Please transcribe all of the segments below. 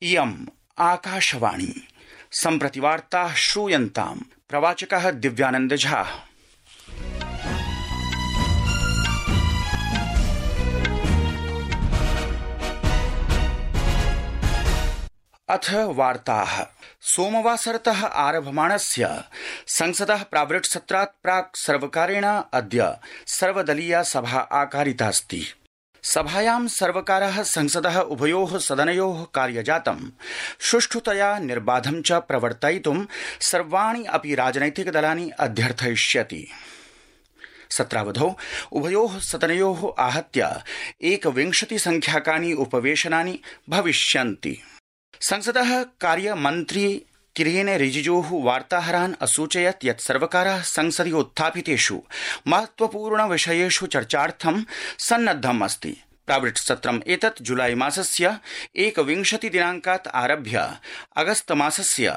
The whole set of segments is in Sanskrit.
इयम् आकाशवाणी सम्प्रति वार्ताः श्रूयन्ताम् प्रवाचकः दिव्यानंद झा। अथ वार्ताः। सोमवासरतः आरभमाणस्य संसदः प्रावृट् सत्रात् प्राक् सर्वकारेण अद्य सर्वदलीया सभा आकारितास्ति। सभायां सर्वकारः संसदः उभयोः सदनयोः कार्यजातं सुष्ठुतया निर्बाधं च प्रवर्तयितुं सर्वाणि अपि राजनैतिकदलानि अध्यर्थयिष्यति। सत्रावधौ उभयोः सदनयोः आहत्य 21 संख्याकानि उपवेशनानि भविष्यन्ति। संसदः कार्यमन्त्री किरेन रिजिजूः वार्ताहरान् असूचयत् यत् सर्वकारः संसदि उत्थापितेषु महत्वपूर्णविषयेषु चर्चार्थं सन्नद्धम् अस्ति। प्रावृट् सत्रम् एतत् जुलाई मासस्य 21 दिनाङ्कात् आरभ्य अगस्त मासस्य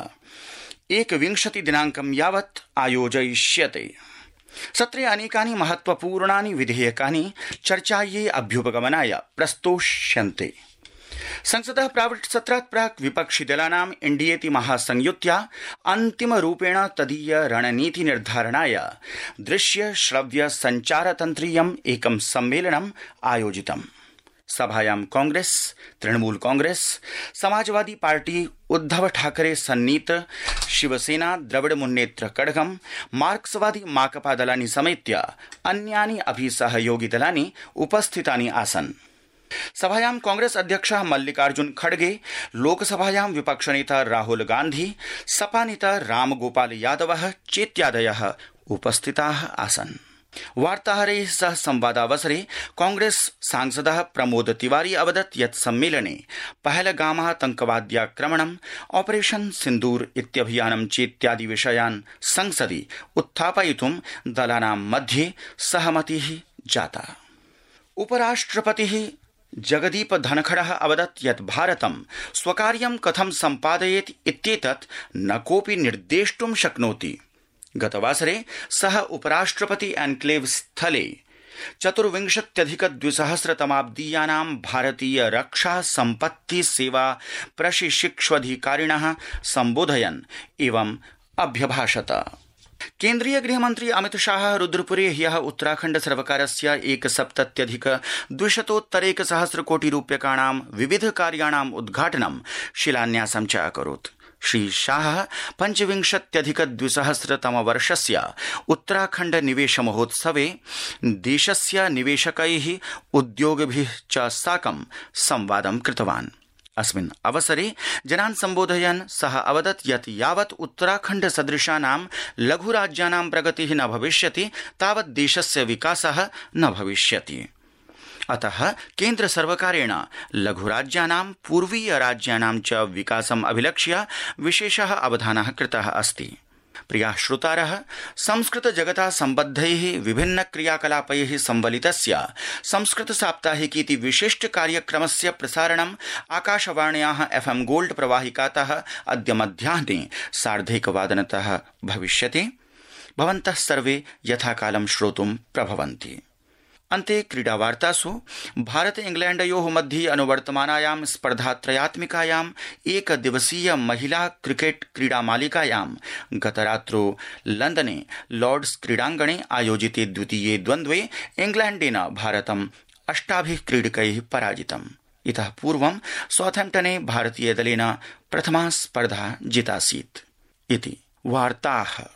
21 दिनाङ्कं यावत् आयोजयिष्यते। सत्रे अनेकानि महत्वपूर्णानि विधेयकानि चर्चायै अभ्युपगमनाय प्रस्तोष्यन्ते। संसदः प्रावृट् सत्रात् प्राक् विपक्षिदलानाम् एनडीएति महासंयुत्या अन्तिमरूपेण तदीय रणनीति निर्धारणाय दृश्य श्रव्य संचारतन्त्रीयम् एकं सम्मेलनम् आयोजितम्। सभायां कांग्रेस, तृणमूल कांग्रेस, समाजवादी पार्टी, उद्धव ठाकरे सन्नीत, शिवसेना, द्रविड़ मुन्नेत्र कड़गम, मार्क्सवादी माकपा दलानि समेत्य अन्यानि अपि सहयोगी दलानि उपस्थितानि आसन्। सभायां कांग्रेस अध्यक्षः मल्लिकार्जुन खड़गे, लोकसभायां विपक्षनेता राहुल गांधी, सपा नेता रामगोपाल यादवः चेत्यादयः उपस्थिताः आसन्। वार्ताहरैः सह संवादावसरे कांग्रेस सांसदः प्रमोद तिवारी अवदत् यत् सम्मेलने पहलगाम आतंकवाद्याक्रमणम्, ऑपरेशन सिन्दूर इत्यभियानं चेत्यादि विषयान् संसदि उत्थापयितुं दलानां मध्ये सहमतिः जाता। उपराष्ट्रपतिः जगदीप धनखडः अवदत् यत् भारतं स्वकार्यं कथं सम्पादयेत् इत्येतत् न कोऽपि निर्देष्टुं शक्नोति। गतवासरे सः उपराष्ट्रपति एन्क्लेव स्थले 24,200 भारतीय रक्षा सम्पत्ति सेवा प्रशिक्षणाधिकारिणः सम्बोधयन् एवम् अभ्यभाषत। केन्द्रीय गृहमन्त्री अमित शाह रुद्रपुरे ह्यः उत्तराखण्ड सर्वकारस्य 1,70,200 कोटि रूप्यकाणां विविध कार्याणाम् उद्घाटनं शिलान्यासं च अकरोत्। श्री शाह 25,200 वर्षस्य उत्तराखण्ड निवेश महोत्सवे देशस्य निवेशकैः उद्योगिभिः च साकं संवादं कृतवान्। अस्मिन् अवसरे जनान् सम्बोधयन् सः अवदत् यत् यावत् उत्तराखण्ड सदृशानां लघुराज्यानां प्रगतिः न भविष्यति तावत् देशस्य विकासः न भविष्यति। अतः केन्द्र सर्वकारेण लघुराज्यानां पूर्वीयराज्यानां च विकासम् अभिलक्ष्य विशेषः अवधानः कृतः अस्ति। प्रियाः श्रोतारः, संस्कृत जगता सम्बद्धैः विभिन्न क्रियाकलापैः संवलितस्य संस्कृत साप्ताहिकीति विशिष्ट कार्यक्रमस्य प्रसारणम् आकाशवाण्याः FM गोल्ड प्रवाहिकातः अद्य मध्याह्ने 1:30 भविष्यति। भवन्तः सर्वे यथाकालं श्रोतुं प्रभवन्ति। अन्ते क्रीडावार्तासु भारत इंग्लैण्डयोः मध्ये अनुवर्तमानायां स्पर्धात्रयात्मिकायाम् एकदिवसीय महिला क्रिकेट क्रीडामालिकायां गतरात्रौ लन्दने लॉर्ड्स क्रीडाङ्गणे आयोजिते द्वितीये द्वन्द्वे इंग्लैण्डेन भारतं 8 क्रीडकैः पराजितम्। इतः पूर्वं साउथैम्प्टने भारतीयदलेन प्रथमा स्पर्धा जितासीत्। इति वार्ताः।